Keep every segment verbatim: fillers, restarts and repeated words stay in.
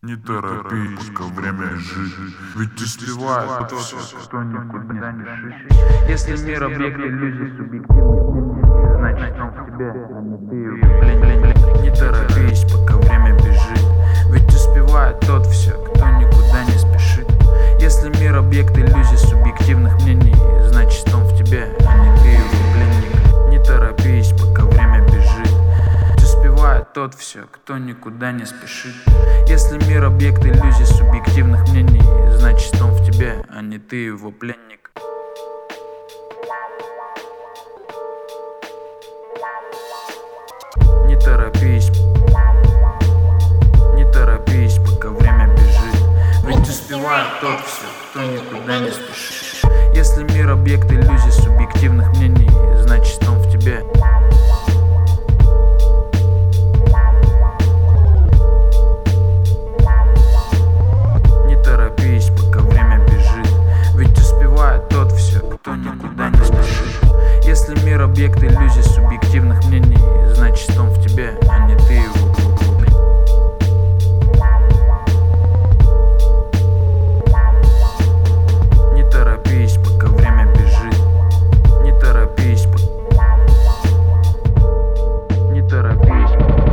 Не торопись, пока время жить, ведь успевает тот все, кто никуда не шит. Если мир объект иллюзий субъективный, значит он в тебе, а не ты. Блин, блин, блин. Не торопись, пока время бежит, ведь успевает тот все, кто никуда не спешит. Если мир объект иллюзий субъективных мнений, значит он в тебе, а не ты его пленник. Не торопись, пока время бежит, ведь успевает тот все, кто никуда не спешит. Если мир объект иллюзий субъективных мнений, значит он в тебе, а не ты его пленник. Не торопись, не торопись, пока время бежит, ведь успевает тот все, кто никуда не спешит. Если мир объект иллюзий субъективных мнений, значит он в тебе. Не торопись, пока время бежит, ведь успевает тот все, кто никуда не спешит. Если мир объект иллюзий субъективных мнений, значит он в тебе, а не ты его. Не торопись, пока время бежит. Не торопись, не торопись.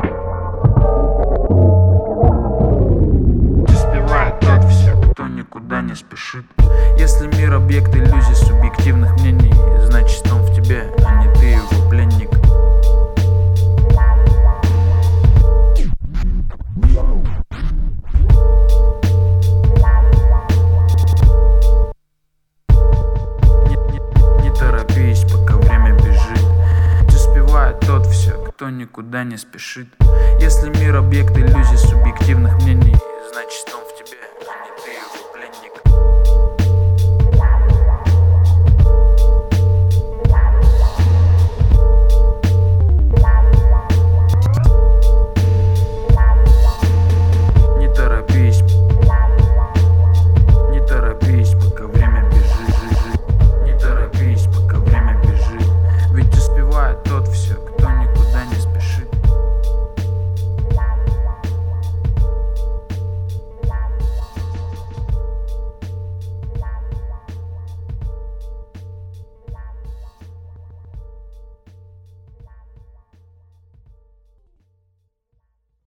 Успевает тот все, кто никуда не спешит. Если мир объект иллюзий субъективных мнений, значит он в тебе, а не ты его пленник. Кто никуда не спешит. Если мир объект иллюзий субъективных мнений,